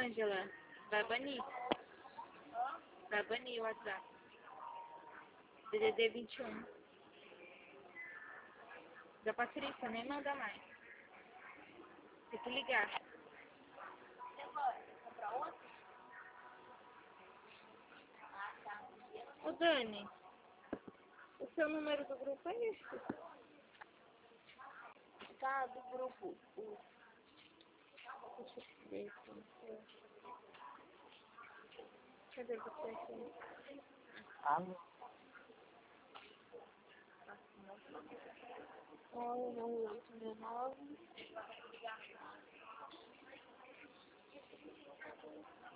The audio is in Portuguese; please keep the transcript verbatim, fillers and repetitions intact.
Ângela, vai banir. Vai banir o WhatsApp. D D D vinte e um. Da Patrícia, nem manda mais. Tem que ligar. Ô Dani, o seu número do grupo é esse? Tá, do grupo. O... Deixa eu ver aqui. Cadê você aqui? Ah, nove nove oito meu nove.